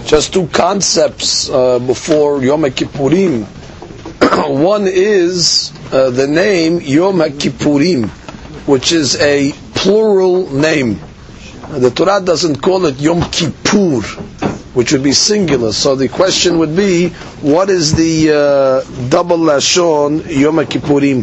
Just two concepts before Yom HaKippurim. One is the name Yom HaKippurim, which is a plural name. The Torah doesn't call it Yom Kippur, which would be singular. So the question would be, what is the double lashon Yom HaKippurim?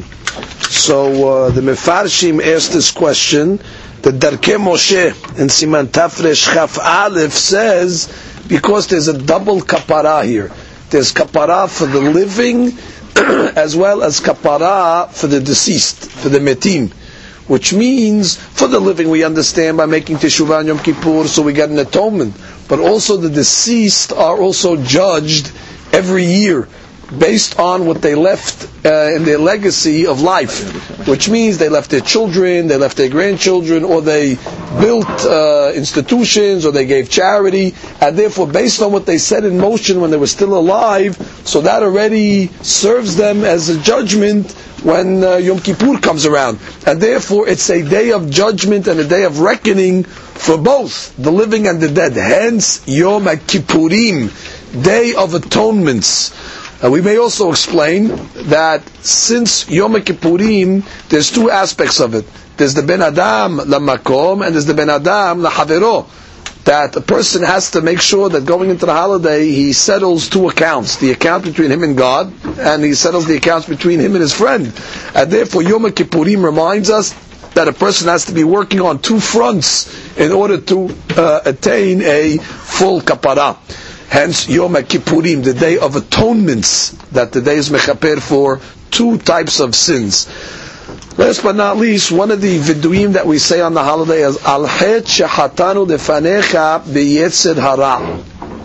So the Mefarshim asked this question. The Darkei Moshe in Siman Tafresh Chaf Aleph says, because there's a double kapara here. There's kapara for the living as well as kapara for the deceased, for the metim. Which means, for the living we understand by making teshuvah on Yom Kippur, so we get an atonement. But also the deceased are also judged every year based on what they left in their legacy of life. Which means they left their children, they left their grandchildren, or they built institutions, or they gave charity. And therefore, based on what they set in motion when they were still alive, so that already serves them as a judgment when Yom Kippur comes around. And therefore it's a day of judgment and a day of reckoning for both the living and the dead. Hence Yom HaKippurim, Day of Atonements. We may also explain that since Yom HaKippurim, there's two aspects of it. There's the Ben Adam Lamakom and there's the Ben Adam Lahavero. That a person has to make sure that going into the holiday, he settles two accounts. The account between him and God, and he settles the accounts between him and his friend. And therefore, Yom HaKippurim reminds us that a person has to be working on two fronts in order to attain a full kapara. Hence, Yom HaKippurim, the Day of Atonements, that the day is mechaper for two types of sins. Last but not least, one of the viduim that we say on the holiday is Al Het Shehatanu Lefanecha B'Yetzer Hara.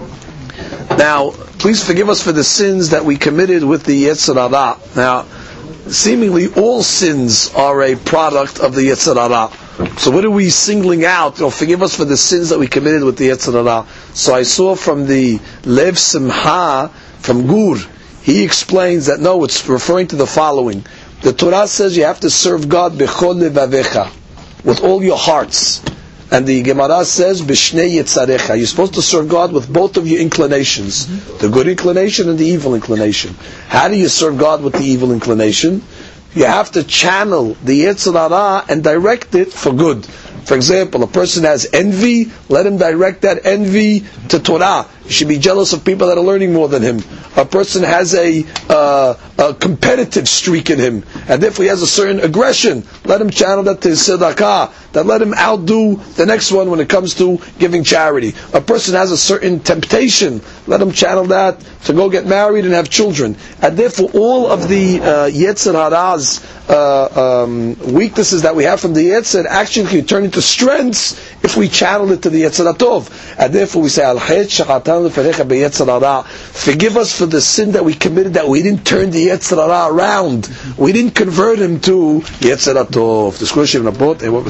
Now, please forgive us for the sins that we committed with the Yetzer Hara. Now, seemingly all sins are a product of the Yetzer Hara. So what are we singling out? Forgive us for the sins that we committed with the Yetzer Hara. So I saw from the Lev Simcha, from Gur, he explains that no, it's referring to the following. The Torah says you have to serve God bechol levavecha, with all your hearts. And the Gemara says b'shnei yetzarecha. You're supposed to serve God with both of your inclinations, the good inclination and the evil inclination. How do you serve God with the evil inclination? You have to channel the Yetzer Hara and direct it for good. For example, a person has envy, let him direct that envy to Torah. He should be jealous of people that are learning more than him. A person has a competitive streak in him, and therefore he has a certain aggression. Let him channel that to his tzedakah, that let him outdo the next one when it comes to giving charity. A person has a certain temptation, let him channel that to go get married and have children. And therefore all of the Yetzer Hara's weaknesses that we have from the Yetzer actually can turn into strengths if we channel it to the Yetzer HaTov. And therefore we say, Al Het Shechatan Lefanecha B'Yetzer Hara. Forgive us for the sin that we committed, that we didn't turn the Yetzer Hara around. We didn't convert him to Yetzer HaTov.